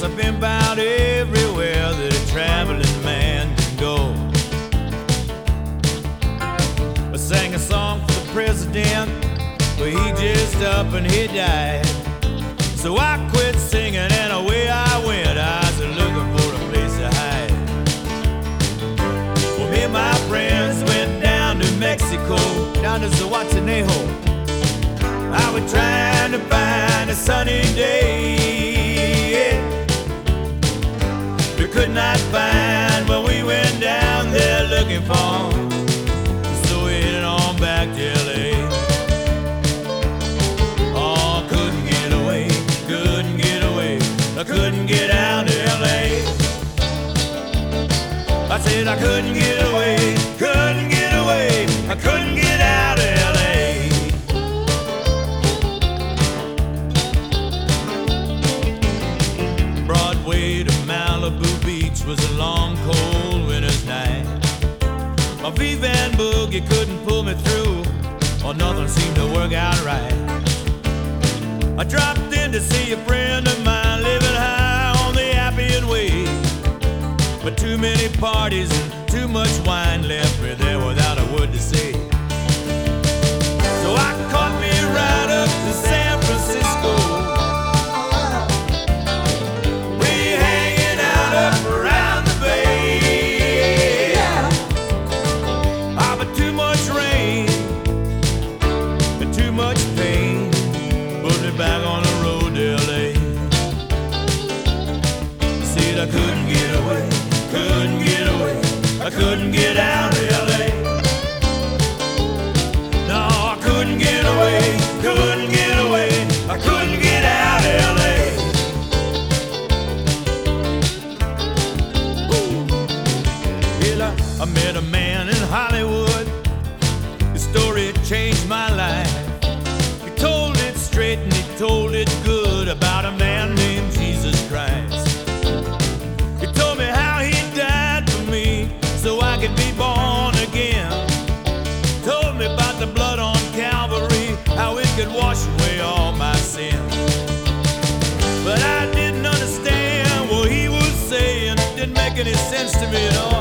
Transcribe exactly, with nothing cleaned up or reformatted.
Yes, I've been about everywhere that a traveling man can go. I sang a song for the president, but he just up and he died. So I quit singing and away I went. I was looking for a place to hide. Well, me and my friends went down to Mexico, down to Zihuatanejo. I was trying to find a sunny day. We could not find what we went down there looking for. So we headed on back to L A. Oh, couldn't get away, couldn't get away. I couldn't get out of L A. I said I couldn't get away, couldn't get away. I couldn't get out of L A. Broadway to Malibu Beach was a long, cold winter's night. My V-Van boogie couldn't pull me through, or nothing seemed to work out right. I dropped in to see a friend of mine living high on the Appian Way, but too many parties and too much wine left me there without a word to say. So I caught me right up to San Francisco. We hanging out up around the bay. Ah, but too much rain and too much pain put me back on the road to L A. Said I couldn't get away, couldn't get away. I couldn't get out of L A. No, I couldn't get away, couldn't get away. I couldn't get out of L A. Ooh. Well, I, I met a man in Hollywood. His story changed my life. He told it straight and he told it good about a man named Jesus Christ. He told me how he died for me so I could be born again. Told me about the blood on Calvary, how it could wash away all my sins. But I didn't understand what he was saying. It didn't make any sense to me at all.